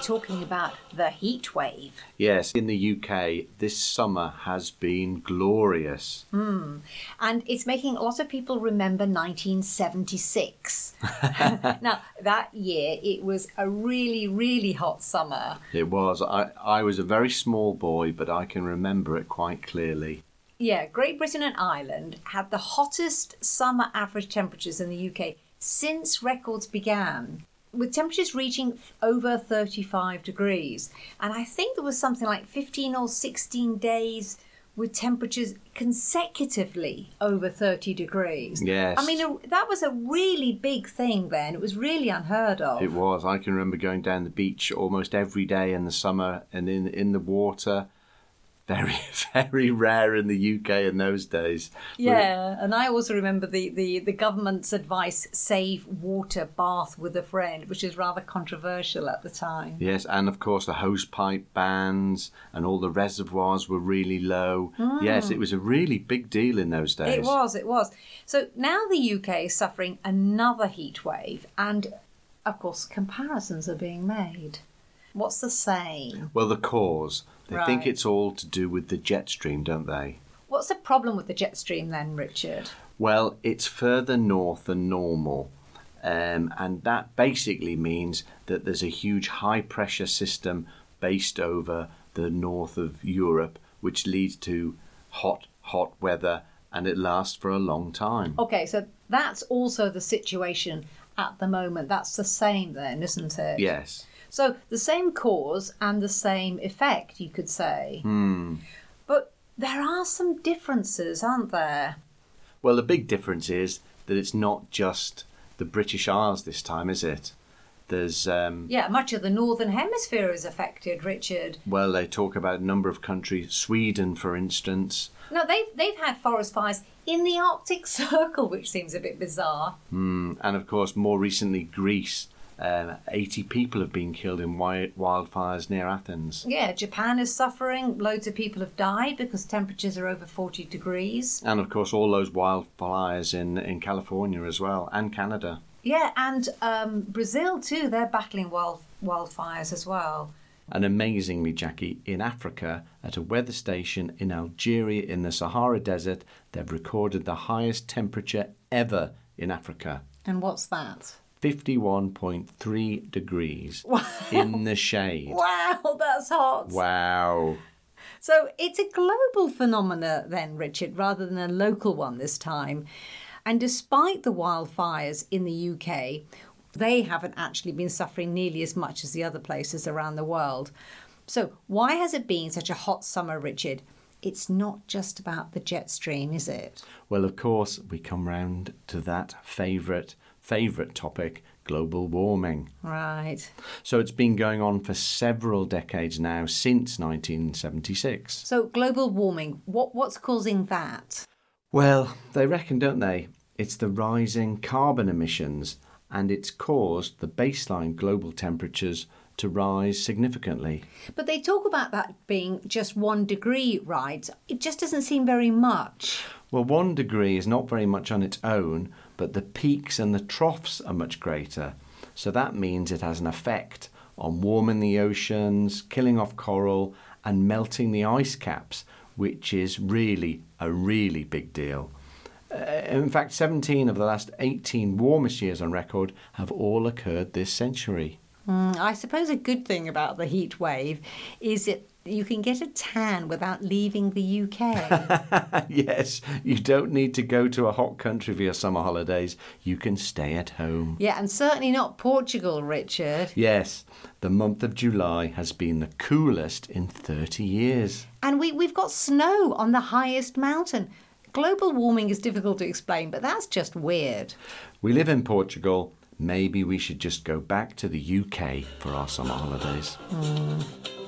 talking about the heat wave. Yes, in the UK, this summer has been glorious. And it's making a lot of people remember 1976. Now, that year, it was a really, really hot summer. It was. I was a very small boy, but I can remember it quite clearly. Yeah, Great Britain and Ireland had the hottest summer average temperatures in the UK since records began, with temperatures reaching over 35 degrees. And I think there was something like 15 or 16 days with temperatures consecutively over 30 degrees. Yes. I mean, that was a really big thing then. It was really unheard of. It was. I can remember going down the beach almost every day in the summer and in the water. Very, very rare in the UK in those days. Yeah, and I also remember the government's advice, save water bath with a friend, which is rather controversial at the time. Yes, and of course the hosepipe bans and all the reservoirs were really low. Yes, it was a really big deal in those days. It was. So now the UK is suffering another heat wave, and of course comparisons are being made. What's the saying? Well, the cause. They think Right. it's all to do with the jet stream, don't they? What's the problem with the jet stream then, Richard? Well, it's further north than normal. And that basically means that there's a huge high-pressure system based over the north of Europe, which leads to hot weather, and it lasts for a long time. Okay, so that's also the situation at the moment. That's the same then, isn't it? Yes. So the same cause and the same effect, you could say. But there are some differences, aren't there? Well, the big difference is that it's not just the British Isles this time, is it? There's, Yeah, much of the Northern Hemisphere is affected, Richard. well, they talk about a number of countries. Sweden, for instance. No, they've had forest fires in the Arctic Circle, which seems a bit bizarre. And of course, more recently, Greece. 80 people have been killed in wildfires near Athens. Yeah, Japan is suffering. Loads of people have died because temperatures are over 40 degrees. And of course, all those wildfires in California as well, and Canada. Yeah, and Brazil too, they're battling wildfires as well. And amazingly, Jackie, in Africa, at a weather station in Algeria in the Sahara Desert, they've recorded the highest temperature ever in Africa. And what's that? 51.3 degrees in the shade. Wow, that's hot. Wow. So it's a global phenomena then, Richard, rather than a local one this time. And despite the wildfires in the UK, they haven't actually been suffering nearly as much as the other places around the world. So why has it been such a hot summer, Richard? It's not just about the jet stream, is it? Well, of course, we come round to that favourite topic, global warming. Right. So it's been going on for several decades now, since 1976. So global warming, what's causing that? Well, they reckon, don't they? It's the rising carbon emissions, and it's caused the baseline global temperatures to rise significantly. But they talk about that being just 1 degree rise. It just doesn't seem very much. Well, 1 degree is not very much on its own, but the peaks and the troughs are much greater. So that means it has an effect on warming the oceans, killing off coral, and melting the ice caps, which is really a really big deal. In fact, 17 of the last 18 warmest years on record have all occurred this century. I suppose a good thing about the heat wave is that you can get a tan without leaving the UK. Yes, you don't need to go to a hot country for your summer holidays. You can stay at home. Yeah, and certainly not Portugal, Richard. Yes, the month of July has been the coolest in 30 years. And we've got snow on the highest mountain. Global warming is difficult to explain, but that's just weird. We live in Portugal. Maybe we should just go back to the UK for our summer holidays.